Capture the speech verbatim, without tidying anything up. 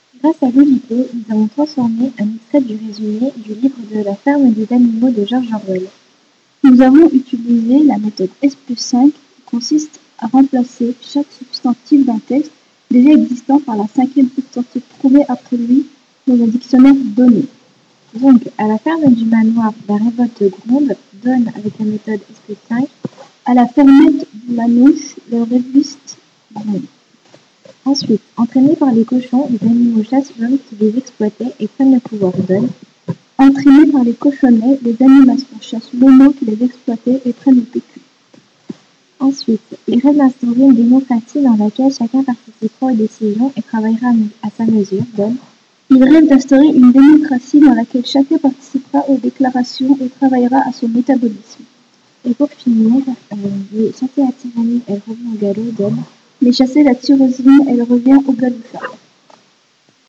Grâce à l'U J P, nous avons transformé un extrait du résumé du livre de La ferme des animaux de George Orwell. Nous avons utilisé la méthode S plus cinq qui consiste à remplacer chaque substantif d'un texte déjà existant par la cinquième substantif trouvé après lui dans un dictionnaire donné. Donc, à la ferme du manoir, la révolte gronde, donne avec la méthode S plus cinq. À la fermette du manouche, le réviste gronde. Ensuite, entraînés par les cochons, les animaux chassent l'homme qui les exploitait et prennent le pouvoir. Donne. Entraînés par les cochonnets, les animations chassent l'homme qui les exploitait et prennent le pécule. Ensuite, il rêve d'instaurer une démocratie dans laquelle chacun participera aux décisions et travaillera à sa mesure. Donne. Il rêve d'instaurer une démocratie dans laquelle chacun participera aux déclarations et travaillera à son métabolisme. Et pour finir, euh, les chasser la tyrannie, elle revient au galop. Donne. Mais chasser la tyrosine, elle revient au galop.